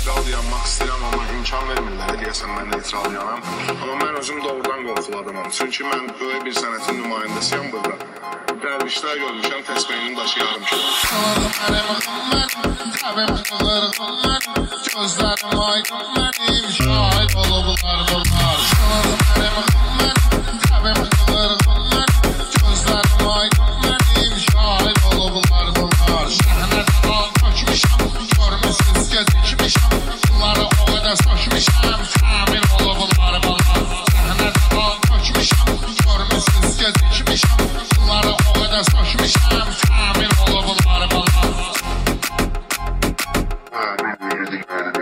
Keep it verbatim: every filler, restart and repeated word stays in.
neytral dayanmaq istəyirəm, amma imkan vermirlər, deyəsən mən neytral dayanam. Amma mən özüm doğrudan qorxulu adamam. Çünki mən böyük bir sənətin nümayəndəsiyəm burada. Dərvişlər görmüşəm, təsbeyinin daşı yarım kilo. Gözlərim aydın mənim, şahid olublar bunlar. Təbim qılırdım mənim, gözlərim aydın mənim, şahid olublar bunlar. Səhnədən tökmüşəm, görmüsünüz gecikmişəm, bunları o qədər sökmüşəm, təmin olublar bunlar. Səhnədən tökmüşəm, görmüsünüz gecikmişəm, bunları o qədər sökmüşəm, təmin olublar bunlar.